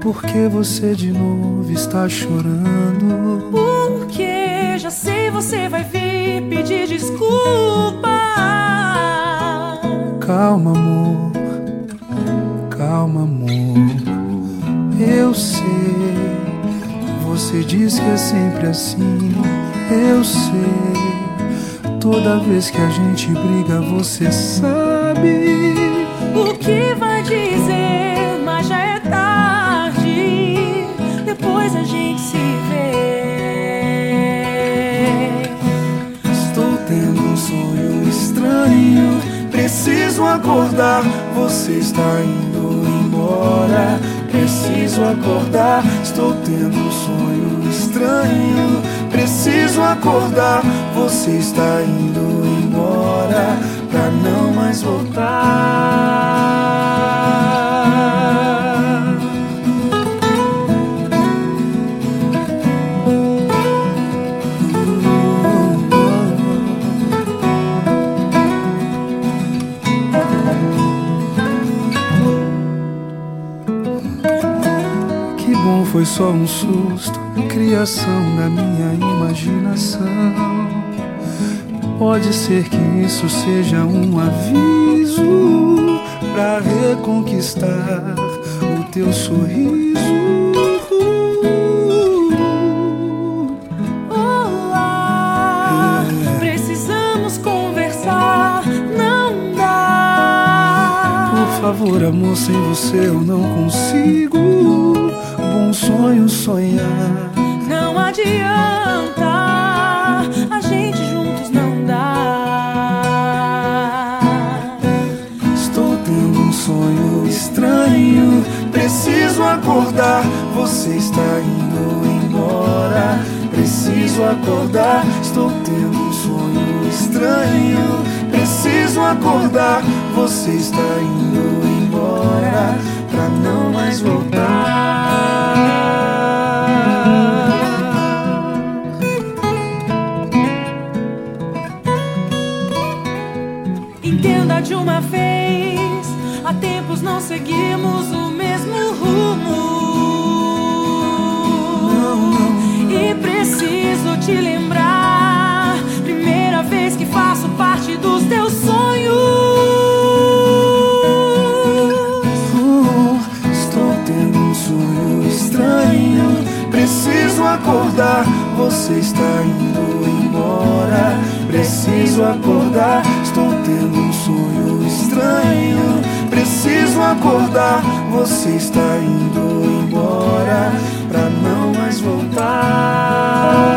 Por que você de novo está chorando? Porque já sei, você vai vir pedir desculpa. Calma, amor, calma, amor. Eu sei, você diz que é sempre assim. Eu sei, toda vez que a gente briga você sabe o que vai dizer, mas já é tarde. Depois a gente se vê. Estou tendo um sonho estranho, preciso acordar. Você está indo embora, preciso acordar. Estou tendo um sonho estranho, preciso acordar. Você está indo embora pra não mais voltar. Que bom, foi só um susto, criação da minha imaginação. Pode ser que isso seja um aviso pra reconquistar o teu sorriso. Olá, precisamos conversar, não dá. Por favor, amor, sem você eu não consigo. Bom sonho sonhar. Não adianta, a gente juntos não dá. Estou tendo um sonho estranho, preciso acordar. Você está indo embora, preciso acordar. Estou tendo um sonho estranho, preciso acordar. Você está indo embora pra não mais voltar. Entenda de uma vez, há tempos não seguimos o mesmo rumo. E preciso te lembrar, primeira vez que faço parte dos teus sonhos. Estou tendo um sonho estranho, preciso acordar. Você está indo embora, preciso acordar. Estou tendo um sonho estranho, preciso acordar. Você está indo embora pra não mais voltar.